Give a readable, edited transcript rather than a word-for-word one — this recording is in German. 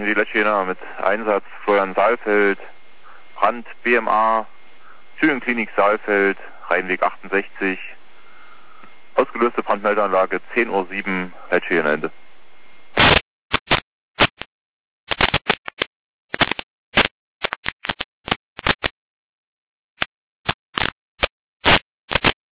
die Letschiner mit Einsatz Florian Saalfeld, Brand BMA, Thüringen-Klinik Saalfeld, Rheinweg 68, ausgelöste Brandmeldeanlage 10:07 Uhr, Letschiner Ende.